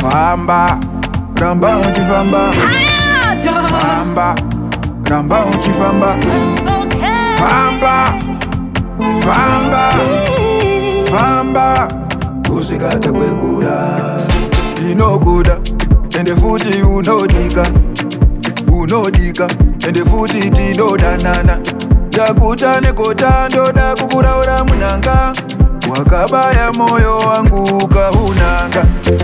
Famba, ramba uchifamba. Famba, ramba uchifamba. Famba, famba, famba. Kusikata kwekula inokuda ende futi unodika. Unodika ende futi tinodanana. Takuta nekota ndoda kukuraura munanga. Wakabaya moyo wangu ukahunanga.